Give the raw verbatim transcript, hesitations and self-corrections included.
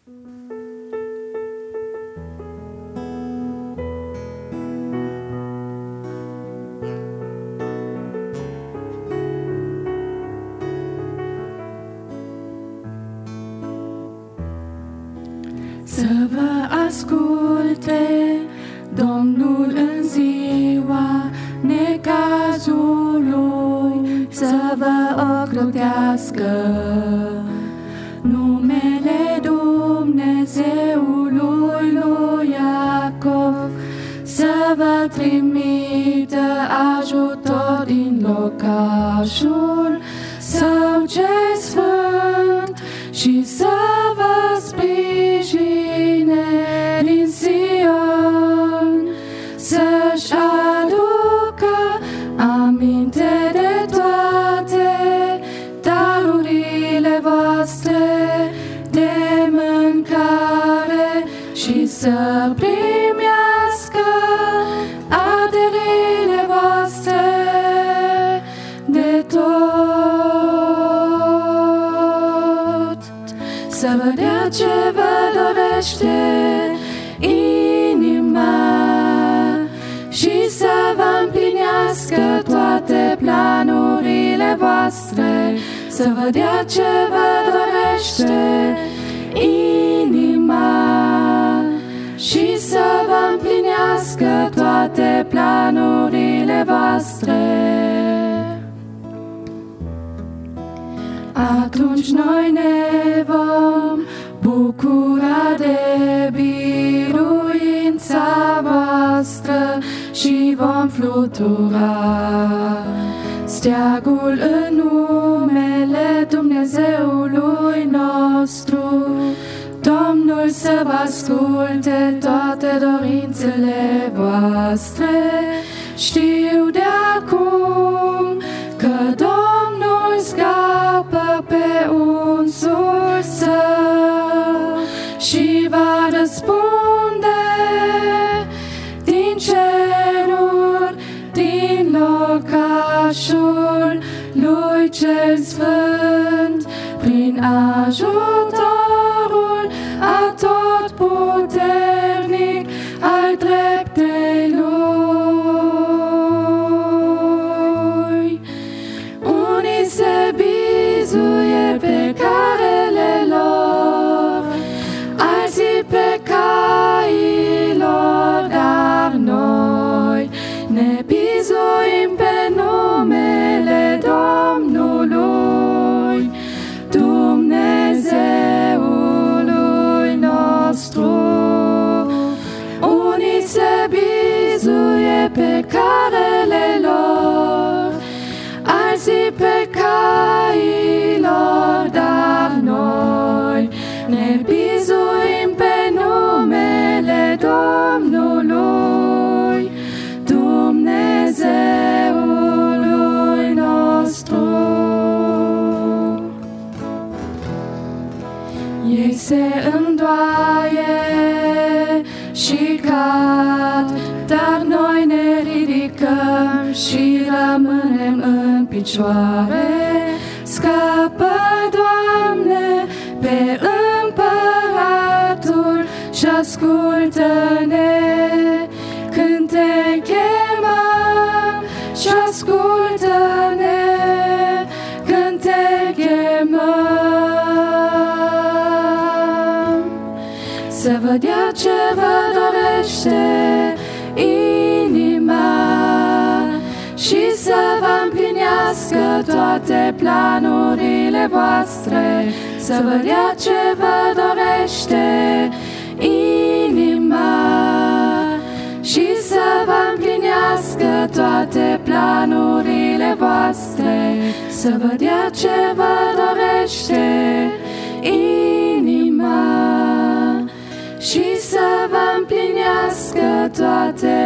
Să vă asculte Domnul în ziua necazului, să vă ocrotească numele Dumnezeului lui Iacov, să vă trimită ajutor din locașul său ce sfânt și să vă sprijine din Sion, să-și aducă aminte de toate darurile voastre de mâncare și să primească arderile voastre de tot. Să vă dea ce vă dorește inima și să vă împlinească toate planurile voastre. Să vă dea ce vă dorește inima și să vă împlinească toate planurile voastre. Atunci noi ne vom bucura de biruința voastră și vom flutura steagul în numele Dumnezeului nostru. Domnul să vă asculte toate dorințele voastre. Știu de acum că Domnul scapă pe unsul său și va răspunde din ceruri, din locașul lui cel sfânt, prin ajutorul atotputernic al dreptei lui. Unii se bizuie pe carele lor, alții pe caii lor, dar noi ne bizuim pe numele Domnului, Dumnezeului nostru. Unii se bizuie pe carele lor, alții pe caii lor, dar noi ne bizuim pe numele Domnului, Dumnezeului nostru. Ei se îndoaie și cad, dar noi ne ridicăm și rămânem în picioare. Scapă, Doamne, pe împăratul și ascultă-ne când te chemăm, și ascultă-ne când te chemăm. Să vă dea ce vă dorește inima și să vă împlinească toate planurile voastre. Să vă dea ce vă dorește inima și să vă împlinească toate planurile voastre. Să vă dea ce vă dorește inima și să vă împlinească toate